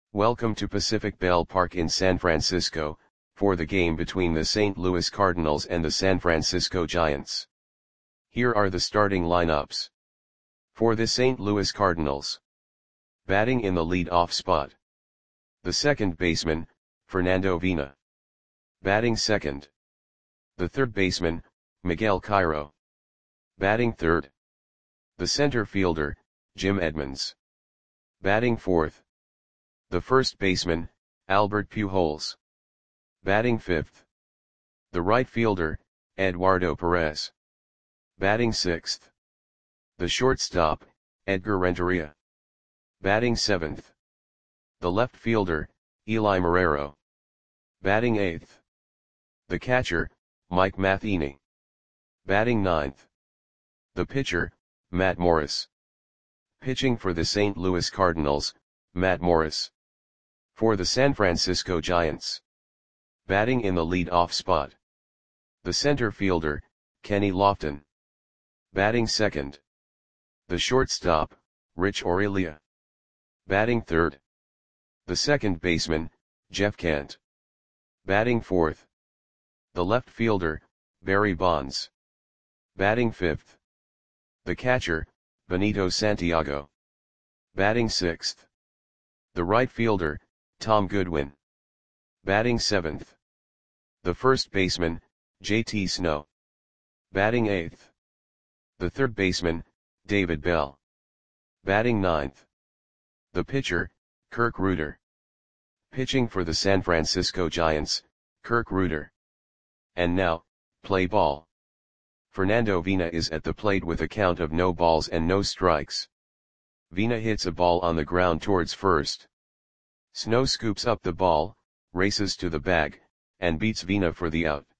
Welcome to Pacific Ballpark in San Francisco, for the game between the St. Louis Cardinals and the San Francisco Giants. Here are the starting lineups. For the St. Louis Cardinals. Batting in the lead-off spot. The second baseman, Fernando Vina. Batting second. The third baseman, Miguel Cairo. Batting third. The center fielder, Jim Edmonds. Batting fourth. The first baseman, Albert Pujols. Batting fifth. The right fielder, Eduardo Perez. Batting sixth. The shortstop, Edgar Renteria. Batting seventh. The left fielder, Eli Marrero. Batting eighth. The catcher, Mike Matheny. Batting ninth. The pitcher, Matt Morris. Pitching for the St. Louis Cardinals, Matt Morris. For the San Francisco Giants. Batting in the lead-off spot. The center fielder, Kenny Lofton. Batting second. The shortstop, Rich Aurilia. Batting third. The second baseman, Jeff Kent. Batting fourth. The left fielder, Barry Bonds. Batting fifth. The catcher, Benito Santiago. Batting sixth. The right fielder, Tom Goodwin. Batting seventh. The first baseman, J.T. Snow. Batting eighth. The third baseman, David Bell. Batting ninth. The pitcher, Kirk Reuter. Pitching for the San Francisco Giants, Kirk Reuter. And now, play ball. Fernando Vina is at the plate with a count of no balls and no strikes. Vina hits a ball on the ground towards first. Snow scoops up the ball, races to the bag, and beats Vina for the out.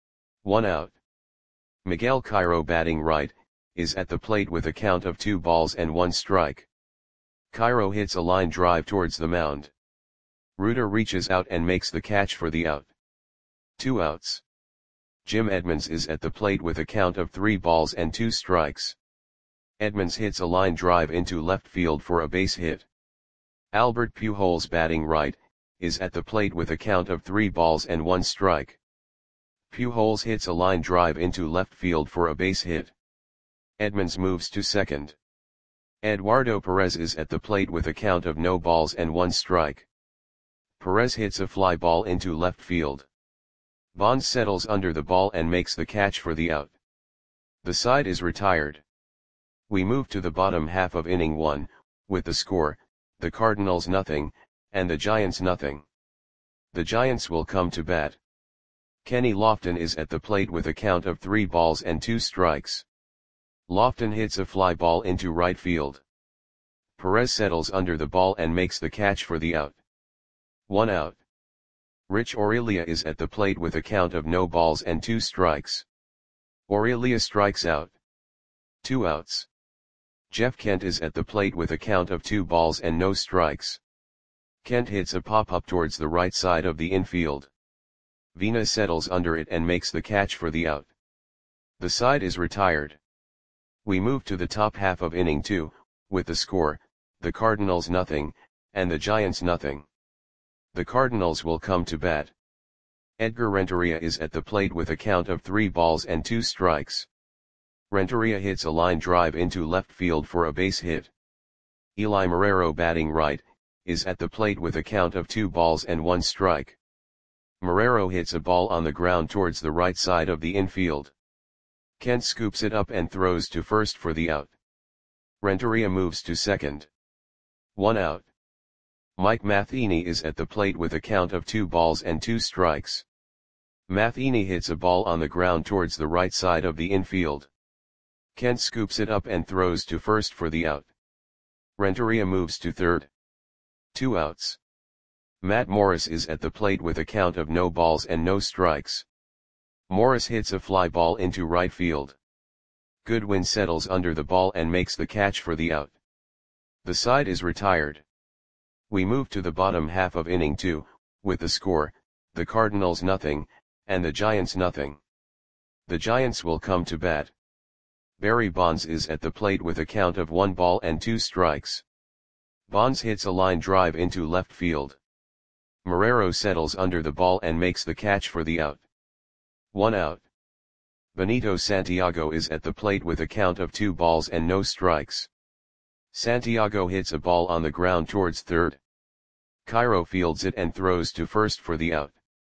1 out. Miguel Cairo, batting right, is at the plate with a count of 2 balls and 1 strike. Cairo hits a line drive towards the mound. Reuter reaches out and makes the catch for the out. 2 outs. Jim Edmonds is at the plate with a count of 3 balls and 2 strikes. Edmonds hits a line drive into left field for a base hit. Albert Pujols, batting right, is at the plate with a count of 3 balls and 1 strike. Pujols hits a line drive into left field for a base hit. Edmonds moves to second. Eduardo Perez is at the plate with a count of no balls and 1 strike. Perez hits a fly ball into left field. Bonds settles under the ball and makes the catch for the out. The side is retired. We move to the bottom half of inning 1, with the score, the Cardinals nothing, and the Giants nothing. The Giants will come to bat. Kenny Lofton is at the plate with a count of 3 balls and 2 strikes. Lofton hits a fly ball into right field. Perez settles under the ball and makes the catch for the out. 1 out. Rich Aurilia is at the plate with a count of no balls and 2 strikes. Aurilia strikes out. 2 outs. Jeff Kent is at the plate with a count of 2 balls and no strikes. Kent hits a pop-up towards the right side of the infield. Vina settles under it and makes the catch for the out. The side is retired. We move to the top half of inning 2, with the score, the Cardinals nothing, and the Giants nothing. The Cardinals will come to bat. Edgar Renteria is at the plate with a count of 3 balls and 2 strikes. Renteria hits a line drive into left field for a base hit. Eli Marrero, batting right, is at the plate with a count of 2 balls and 1 strike. Marrero hits a ball on the ground towards the right side of the infield. Kent scoops it up and throws to first for the out. Renteria moves to second. 1 out. Mike Matheny is at the plate with a count of 2 balls and 2 strikes. Matheny hits a ball on the ground towards the right side of the infield. Kent scoops it up and throws to first for the out. Renteria moves to third. 2 outs. Matt Morris is at the plate with a count of no balls and no strikes. Morris hits a fly ball into right field. Goodwin settles under the ball and makes the catch for the out. The side is retired. We move to the bottom half of inning 2, with the score, the Cardinals nothing, and the Giants nothing. The Giants will come to bat. Barry Bonds is at the plate with a count of 1 ball and 2 strikes. Bonds hits a line drive into left field. Marrero settles under the ball and makes the catch for the out. 1 out. Benito Santiago is at the plate with a count of 2 balls and no strikes. Santiago hits a ball on the ground towards third. Cairo fields it and throws to first for the out.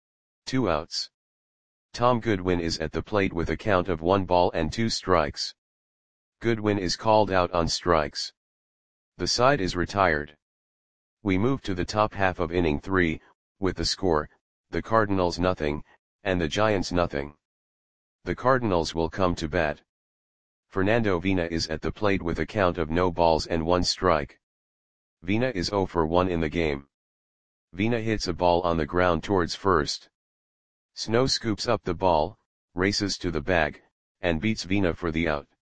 2 outs. Tom Goodwin is at the plate with a count of 1 ball and 2 strikes. Goodwin is called out on strikes. The side is retired. We move to the top half of inning 3, with the score, the Cardinals nothing, and the Giants nothing. The Cardinals will come to bat. Fernando Vina is at the plate with a count of no balls and 1 strike. Vina is 0 for 1 in the game. Vina hits a ball on the ground towards first. Snow scoops up the ball, races to the bag, and beats Vina for the out.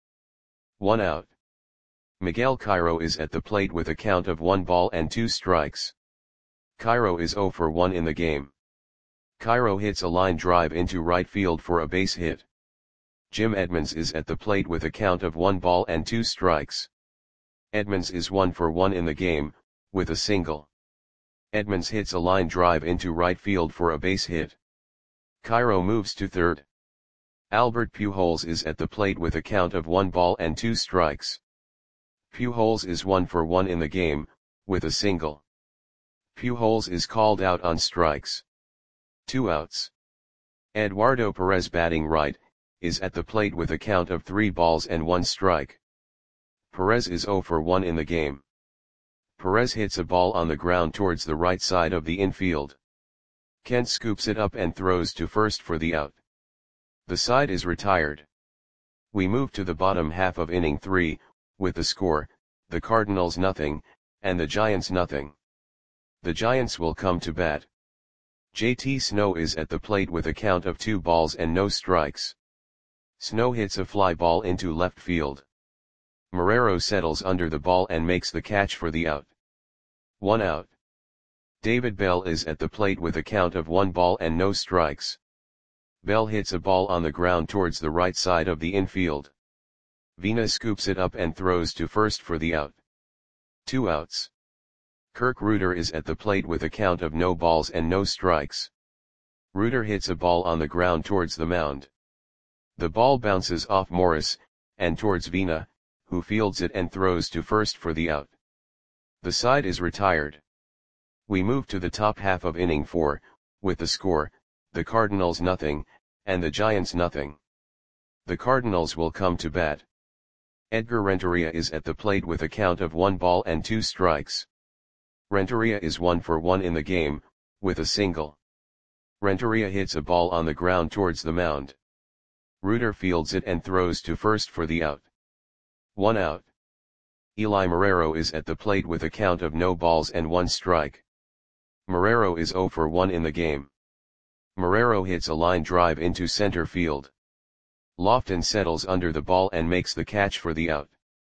1 out. Miguel Cairo is at the plate with a count of 1 ball and 2 strikes. Cairo is 0 for 1 in the game. Cairo hits a line drive into right field for a base hit. Jim Edmonds is at the plate with a count of 1 ball and 2 strikes. Edmonds is 1 for 1 in the game, with a single. Edmonds hits a line drive into right field for a base hit. Cairo moves to third. Albert Pujols is at the plate with a count of 1 ball and 2 strikes. Pujols is 1 for 1 in the game, with a single. Pujols is called out on strikes. 2 outs. Eduardo Perez batting right, is at the plate with a count of 3 balls and 1 strike. Perez is 0 for 1 in the game. Perez hits a ball on the ground towards the right side of the infield. Kent scoops it up and throws to first for the out. The side is retired. We move to the bottom half of inning 3, with the score, the Cardinals nothing, and the Giants nothing. The Giants will come to bat. JT Snow is at the plate with a count of 2 balls and no strikes. Snow hits a fly ball into left field. Marrero settles under the ball and makes the catch for the out. 1 out. David Bell is at the plate with a count of 1 ball and no strikes. Bell hits a ball on the ground towards the right side of the infield. Vina scoops it up and throws to first for the out. 2 outs. Kirk Reuter is at the plate with a count of no balls and no strikes. Reuter hits a ball on the ground towards the mound. The ball bounces off Morris, and towards Vina, who fields it and throws to first for the out. The side is retired. We move to the top half of inning 4, with the score, the Cardinals nothing, and the Giants nothing. The Cardinals will come to bat. Edgar Renteria is at the plate with a count of 1 ball and 2 strikes. Renteria is 1 for 1 in the game, with a single. Renteria hits a ball on the ground towards the mound. Reuter fields it and throws to first for the out. 1 out. Eli Marrero is at the plate with a count of no balls and 1 strike. Marrero is 0 for 1 in the game. Marrero hits a line drive into center field. Lofton settles under the ball and makes the catch for the out.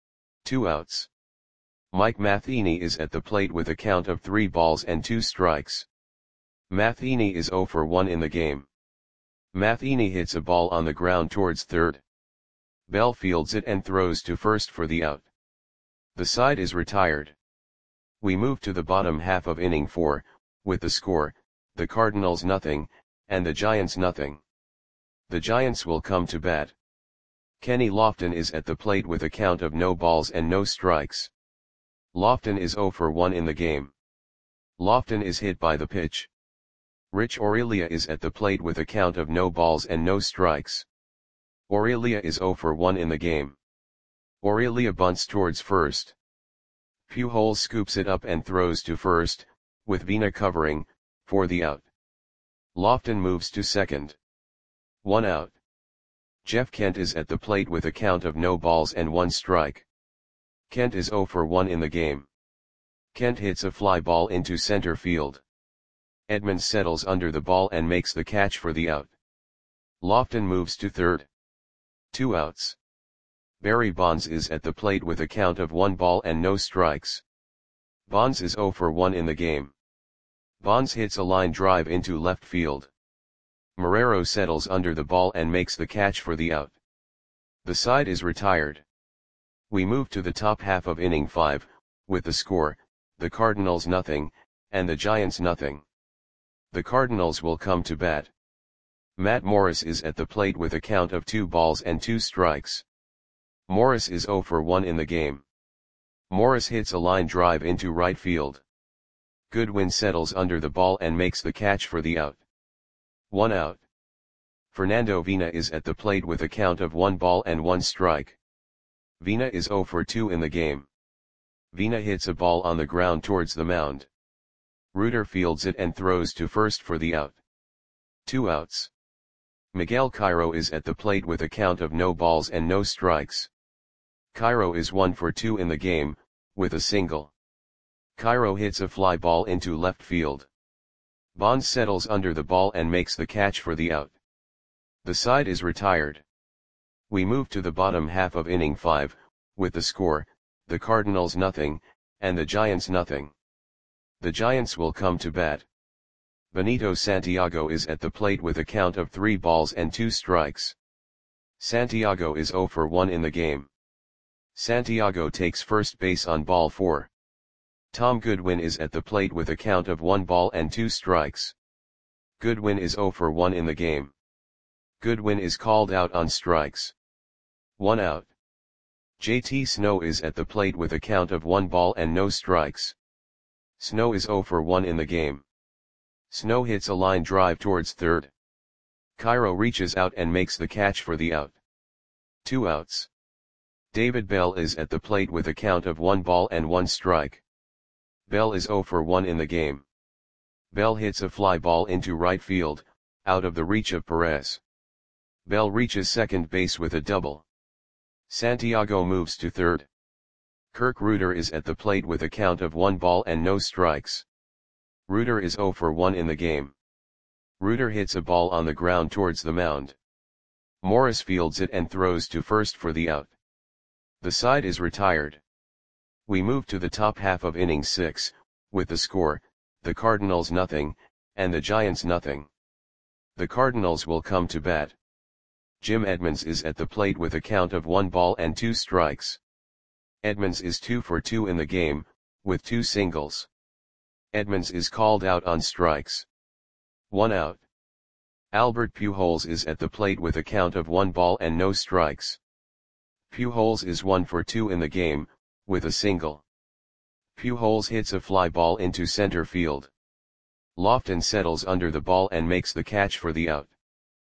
2 outs. Mike Matheny is at the plate with a count of 3 balls and 2 strikes. Matheny is 0 for 1 in the game. Matheny hits a ball on the ground towards third. Bell fields it and throws to first for the out. The side is retired. We move to the bottom half of inning 4, with the score, the Cardinals nothing, and the Giants nothing. The Giants will come to bat. Kenny Lofton is at the plate with a count of no balls and no strikes. Lofton is 0 for 1 in the game. Lofton is hit by the pitch. Rich Aurelia is at the plate with a count of no balls and no strikes. Aurelia is 0 for 1 in the game. Aurelia bunts towards first. Pujols scoops it up and throws to first, with Vina covering, for the out. Lofton moves to second. 1 out. Jeff Kent is at the plate with a count of no balls and 1 strike. Kent is 0 for 1 in the game. Kent hits a fly ball into center field. Edmonds settles under the ball and makes the catch for the out. Lofton moves to third. 2 outs. Barry Bonds is at the plate with a count of 1 ball and no strikes. Bonds is 0 for 1 in the game. Bonds hits a line drive into left field. Marrero settles under the ball and makes the catch for the out. The side is retired. We move to the top half of inning 5, with the score, the Cardinals nothing, and the Giants nothing. The Cardinals will come to bat. Matt Morris is at the plate with a count of 2 balls and 2 strikes. Morris is 0 for 1 in the game. Morris hits a line drive into right field. Goodwin settles under the ball and makes the catch for the out. 1 out. Fernando Vina is at the plate with a count of 1 ball and 1 strike. Vina is 0 for 2 in the game. Vina hits a ball on the ground towards the mound. Reuter fields it and throws to first for the out. 2 outs. Miguel Cairo is at the plate with a count of no balls and no strikes. Cairo is 1 for 2 in the game, with a single. Cairo hits a fly ball into left field. Bonds settles under the ball and makes the catch for the out. The side is retired. We move to the bottom half of inning 5, with the score, the Cardinals nothing, and the Giants nothing. The Giants will come to bat. Benito Santiago is at the plate with a count of 3 balls and 2 strikes. Santiago is 0 for 1 in the game. Santiago takes first base on ball 4. Tom Goodwin is at the plate with a count of 1 ball and 2 strikes. Goodwin is 0 for 1 in the game. Goodwin is called out on strikes. 1 out. JT Snow is at the plate with a count of 1 ball and no strikes. Snow is 0 for 1 in the game. Snow hits a line drive towards third. Cairo reaches out and makes the catch for the out. 2 outs. David Bell is at the plate with a count of 1 ball and 1 strike. Bell is 0 for 1 in the game. Bell hits a fly ball into right field, out of the reach of Perez. Bell reaches second base with a double. Santiago moves to third. Kirk Reuter is at the plate with a count of 1 ball and no strikes. Reuter is 0 for 1 in the game. Reuter hits a ball on the ground towards the mound. Morris fields it and throws to first for the out. The side is retired. We move to the top half of inning 6, with the score, the Cardinals nothing, and the Giants nothing. The Cardinals will come to bat. Jim Edmonds is at the plate with a count of 1 ball and 2 strikes. Edmonds is 2 for 2 in the game, with 2 singles. Edmonds is called out on strikes. 1 out. Albert Pujols is at the plate with a count of 1 ball and no strikes. Pujols is 1 for 2 in the game, with a single. Pujols hits a fly ball into center field. Lofton settles under the ball and makes the catch for the out.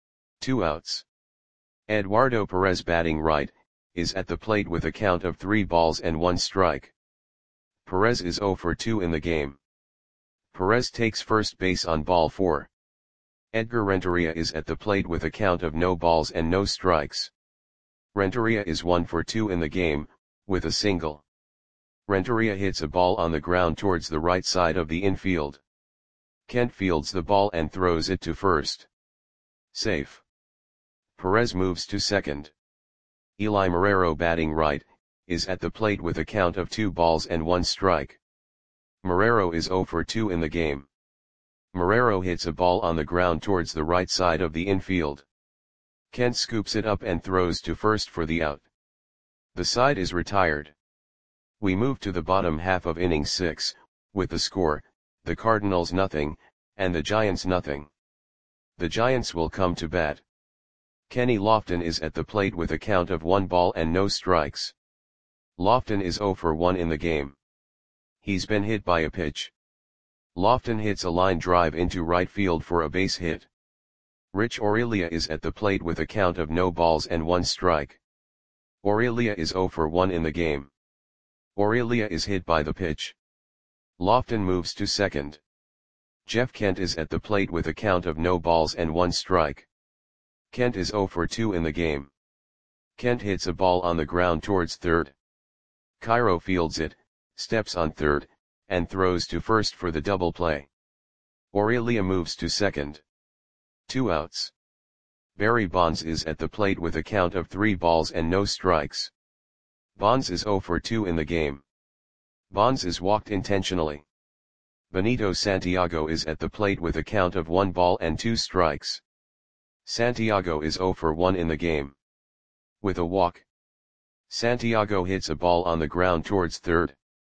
2 outs. Eduardo Perez, batting right, is at the plate with a count of 3 balls and 1 strike. Perez is 0 for 2 in the game. Perez takes first base on ball 4. Edgar Renteria is at the plate with a count of no balls and no strikes. Renteria is 1 for 2 in the game, with a single. Renteria hits a ball on the ground towards the right side of the infield. Kent fields the ball and throws it to first. Safe. Perez moves to second. Eli Marrero, batting right, is at the plate with a count of 2 balls and 1 strike. Marrero is 0 for 2 in the game. Marrero hits a ball on the ground towards the right side of the infield. Kent scoops it up and throws to first for the out. The side is retired. We move to the bottom half of inning 6, with the score, the Cardinals nothing, and the Giants nothing. The Giants will come to bat. Kenny Lofton is at the plate with a count of 1 ball and no strikes. Lofton is 0 for 1 in the game. He's been hit by a pitch. Lofton hits a line drive into right field for a base hit. Rich Aurelia is at the plate with a count of no balls and 1 strike. Aurelia is 0 for 1 in the game. Aurelia is hit by the pitch. Lofton moves to second. Jeff Kent is at the plate with a count of no balls and 1 strike. Kent is 0 for 2 in the game. Kent hits a ball on the ground towards third. Cairo fields it, steps on third, and throws to first for the double play. Aurelia moves to second. 2 outs. Barry Bonds is at the plate with a count of 3 balls and no strikes. Bonds is 0 for 2 in the game. Bonds is walked intentionally. Benito Santiago is at the plate with a count of 1 ball and 2 strikes. Santiago is 0 for 1 in the game. With a walk. Santiago hits a ball on the ground towards third.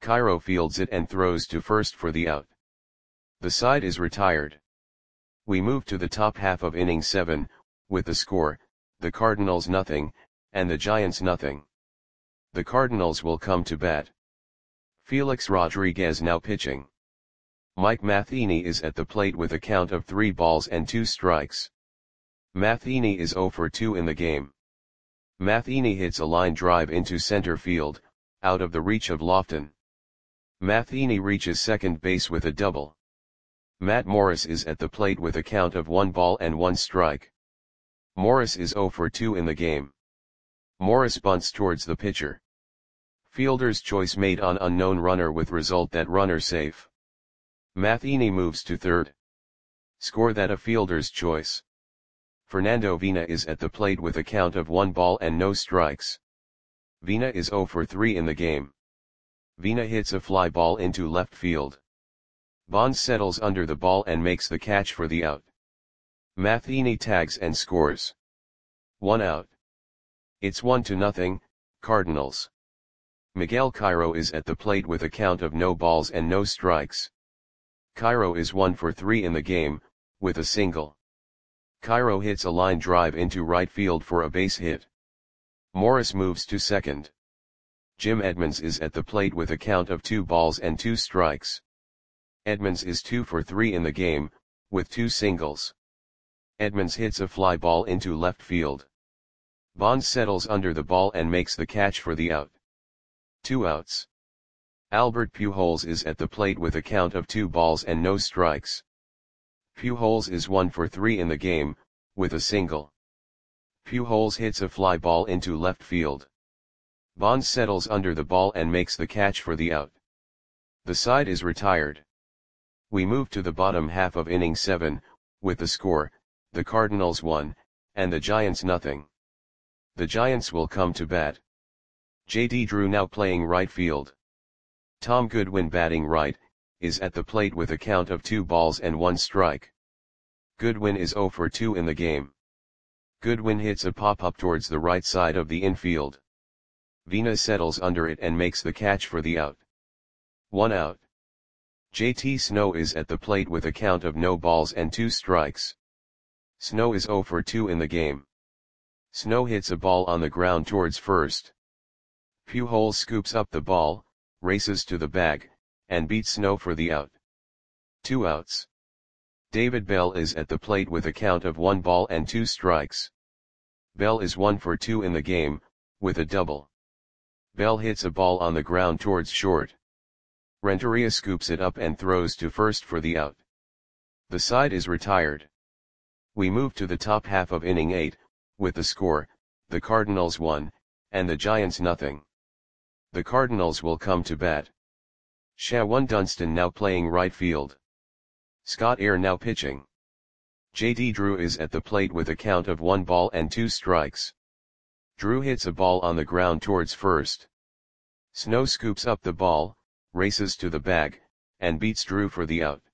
Cairo fields it and throws to first for the out. The side is retired. We move to the top half of inning 7, with the score, the Cardinals nothing, and the Giants nothing. The Cardinals will come to bat. Felix Rodriguez now pitching. Mike Matheny is at the plate with a count of 3 balls and 2 strikes. Matheny is 0 for 2 in the game. Matheny hits a line drive into center field, out of the reach of Lofton. Matheny reaches second base with a double. Matt Morris is at the plate with a count of 1 ball and 1 strike. Morris is 0 for 2 in the game. Morris bunts towards the pitcher. Fielder's choice made on unknown runner with result that runner safe. Matheny moves to third. Score that a fielder's choice. Fernando Vina is at the plate with a count of 1 ball and no strikes. Vina is 0 for 3 in the game. Vina hits a fly ball into left field. Bonds settles under the ball and makes the catch for the out. Matheny tags and scores. 1 out. It's 1-0, Cardinals. Miguel Cairo is at the plate with a count of no balls and no strikes. Cairo is 1 for 3 in the game, with a single. Cairo hits a line drive into right field for a base hit. Morris moves to second. Jim Edmonds is at the plate with a count of 2 balls and 2 strikes. Edmonds is 2 for 3 in the game, with 2 singles. Edmonds hits a fly ball into left field. Bonds settles under the ball and makes the catch for the out. 2 outs. Albert Pujols is at the plate with a count of 2 balls and no strikes. Pujols is 1 for 3 in the game, with a single. Pujols hits a fly ball into left field. Bonds settles under the ball and makes the catch for the out. The side is retired. We move to the bottom half of inning 7, with the score, the Cardinals 1, and the Giants nothing. The Giants will come to bat. J.D. Drew now playing right field. Tom Goodwin batting right, is at the plate with a count of 2 balls and 1 strike. Goodwin is 0 for 2 in the game. Goodwin hits a pop-up towards the right side of the infield. Vina settles under it and makes the catch for the out. 1 out. J.T. Snow is at the plate with a count of no balls and 2 strikes. Snow is 0 for 2 in the game. Snow hits a ball on the ground towards first. Pujols scoops up the ball, races to the bag, and beats Snow for the out. 2 outs. David Bell is at the plate with a count of 1 ball and 2 strikes. Bell is 1 for 2 in the game, with a double. Bell hits a ball on the ground towards short. Renteria scoops it up and throws to first for the out. The side is retired. We move to the top half of inning 8, with the score, the Cardinals 1, and the Giants nothing. The Cardinals will come to bat. Shawan Dunston now playing right field. Scott Air now pitching. J.D. Drew is at the plate with a count of 1 ball and 2 strikes. Drew hits a ball on the ground towards first. Snow scoops up the ball, races to the bag, and beats Drew for the out.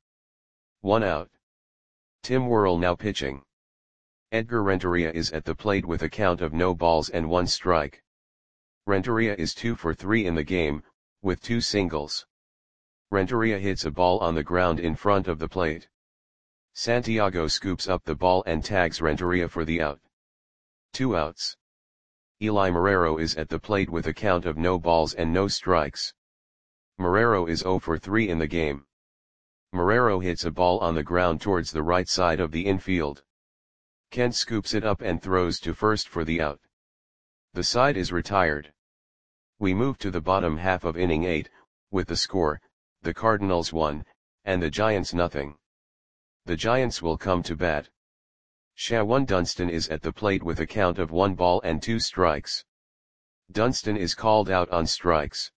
1 out. Tim Worrell now pitching. Edgar Renteria is at the plate with a count of no balls and 1 strike. Renteria is 2 for 3 in the game, with 2 singles. Renteria hits a ball on the ground in front of the plate. Santiago scoops up the ball and tags Renteria for the out. 2 outs. Eli Marrero is at the plate with a count of no balls and no strikes. Marrero is 0 for 3 in the game. Marrero hits a ball on the ground towards the right side of the infield. Kent scoops it up and throws to first for the out. The side is retired. We move to the bottom half of inning 8, with the score, the Cardinals 1, and the Giants nothing. The Giants will come to bat. Shawan Dunston is at the plate with a count of 1 ball and 2 strikes. Dunston is called out on strikes.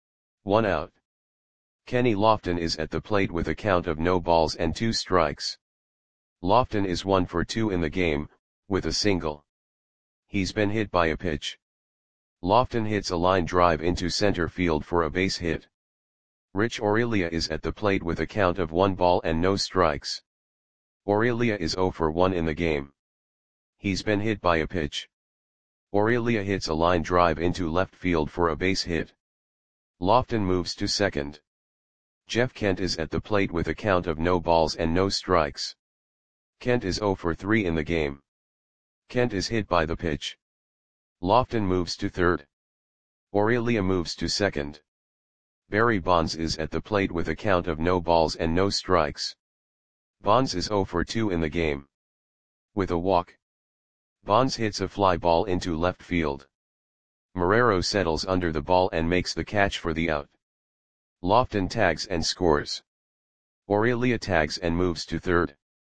1 out. Kenny Lofton is at the plate with a count of no balls and 2 strikes. Lofton is 1 for 2 in the game, with a single. He's been hit by a pitch. Lofton hits a line drive into center field for a base hit. Rich Aurelia is at the plate with a count of 1 ball and no strikes. Aurelia is 0 for 1 in the game. He's been hit by a pitch. Aurelia hits a line drive into left field for a base hit. Lofton moves to second. Jeff Kent is at the plate with a count of no balls and no strikes. Kent is 0 for 3 in the game. Kent is hit by the pitch. Lofton moves to third. Aurelia moves to second. Barry Bonds is at the plate with a count of no balls and no strikes. Bonds is 0 for 2 in the game. With a walk, Bonds hits a fly ball into left field. Marrero settles under the ball and makes the catch for the out. Lofton tags and scores. Aurelia tags and moves to third.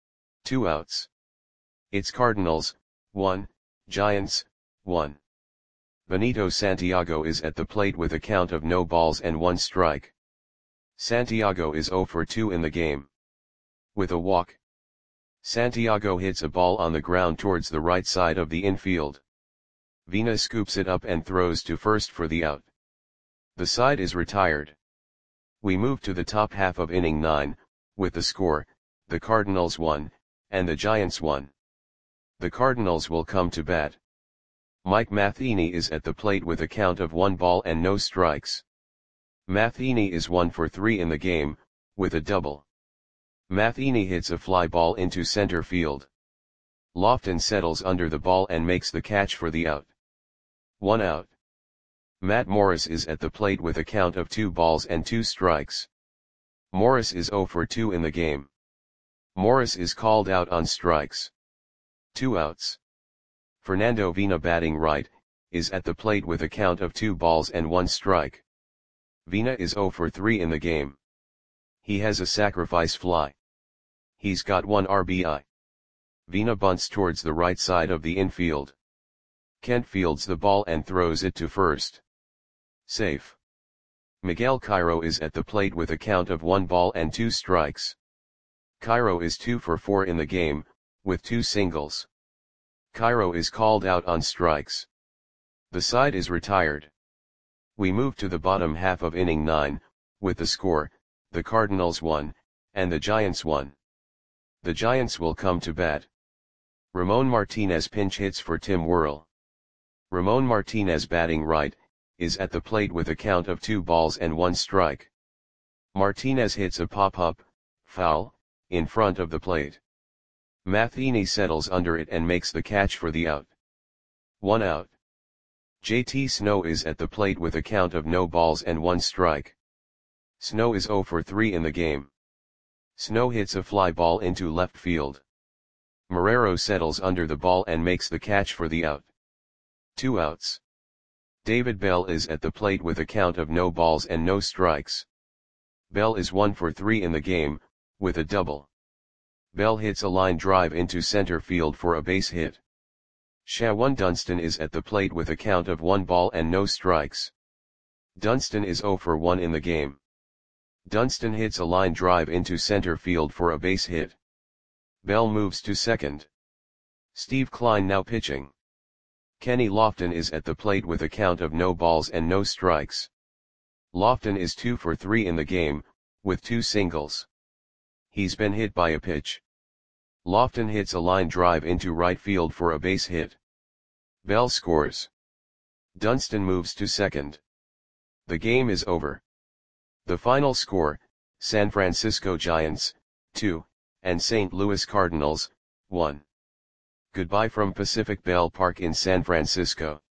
2 outs. It's Cardinals, 1, Giants, 1. Benito Santiago is at the plate with a count of no balls and 1 strike. Santiago is 0 for 2 in the game. With a walk, Santiago hits a ball on the ground towards the right side of the infield. Vina scoops it up and throws to first for the out. The side is retired. We move to the top half of inning 9, with the score, the Cardinals 1, and the Giants 1. The Cardinals will come to bat. Mike Matheny is at the plate with a count of 1 ball and no strikes. Matheny is 1 for 3 in the game, with a double. Matheny hits a fly ball into center field. Lofton settles under the ball and makes the catch for the out. 1 out. Matt Morris is at the plate with a count of 2 balls and 2 strikes. Morris is 0 for 2 in the game. Morris is called out on strikes. 2 outs. Fernando Vina, batting right, is at the plate with a count of 2 balls and 1 strike. Vina is 0 for 3 in the game. He has a sacrifice fly. He's got 1 RBI. Vina bunts towards the right side of the infield. Kent fields the ball and throws it to first. Safe. Miguel Cairo is at the plate with a count of 1 ball and 2 strikes. Cairo is 2 for 4 in the game, with 2 singles. Cairo is called out on strikes. The side is retired. We move to the bottom half of inning 9, with the score, the Cardinals 1, and the Giants 1. The Giants will come to bat. Ramon Martinez pinch hits for Tim Worrell. Ramon Martinez, batting right, is at the plate with a count of 2 balls and 1 strike. Martinez hits a pop-up, foul, in front of the plate. Matheny settles under it and makes the catch for the out. 1 out. JT Snow is at the plate with a count of no balls and 1 strike. Snow is 0 for 3 in the game. Snow hits a fly ball into left field. Marrero settles under the ball and makes the catch for the out. 2 outs. David Bell is at the plate with a count of no balls and no strikes. Bell is 1 for 3 in the game, with a double. Bell hits a line drive into center field for a base hit. Shawan Dunston is at the plate with a count of 1 ball and no strikes. Dunston is 0 for 1 in the game. Dunston hits a line drive into center field for a base hit. Bell moves to second. Steve Klein now pitching. Kenny Lofton is at the plate with a count of no balls and no strikes. Lofton is 2 for 3 in the game, with 2 singles. He's been hit by a pitch. Lofton hits a line drive into right field for a base hit. Bell scores. Dunston moves to second. The game is over. The final score, San Francisco Giants, 2, and St. Louis Cardinals, 1. Goodbye from Pacific Bell Park in San Francisco.